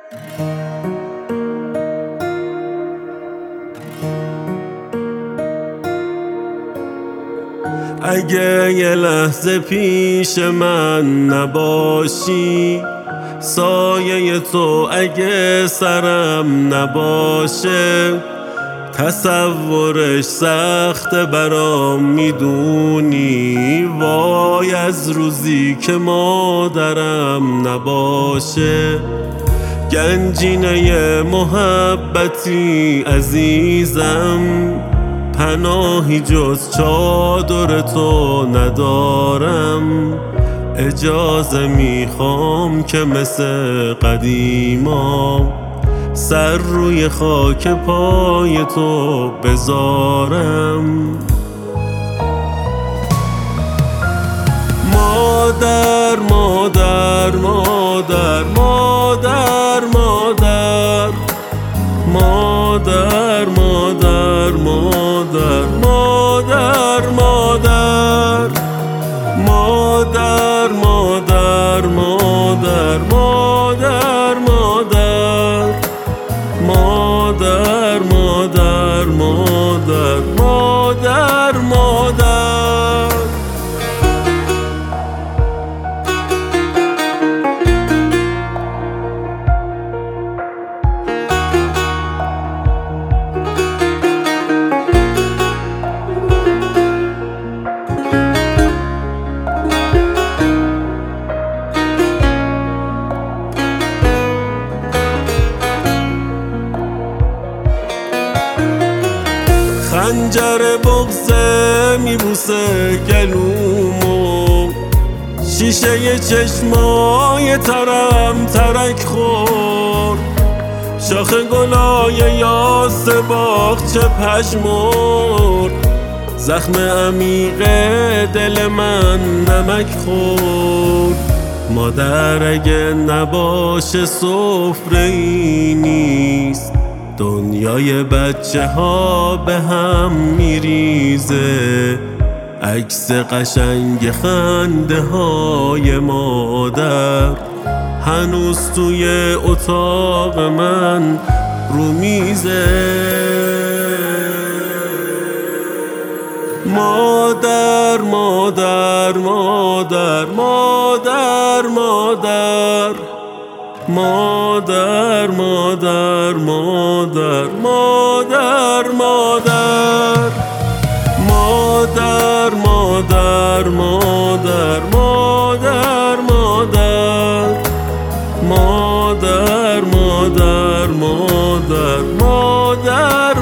اگه یه لحظه پیش من نباشی، سایه تو اگه سرم نباشه، تصورش سخته برام میدونی. وای از روزی که مادرم نباشه، گنجینه محبتی عزیزم، پناهی جز چادر تو ندارم. اجازه میخوام که مثل قدیما سر روی خاک پای تو بذارم. مادر مادر مادر مادر مادر مادر مادر مادر مادر مادر مادر مادر مادر مادر مادر مادر مادر مادر مادر. خنجر بغضه میبوسه گلومو، شیشه چشمای ترم ترک خورد، شاخ گلای یاس باغچه پژمرد، زخم عمیق دل من نمک خورد. مادر اگه نباشه سفره‌ای نیست، دنیای بچه ها به هم میریزه. عکس قشنگ خنده های مادر هنوز توی اتاق من رو میزه. مادر مادر مادر مادر مادر مادر مادر مادر مادر مادر مادر مادر مادر مادر مادر مادر مادر مادر مادر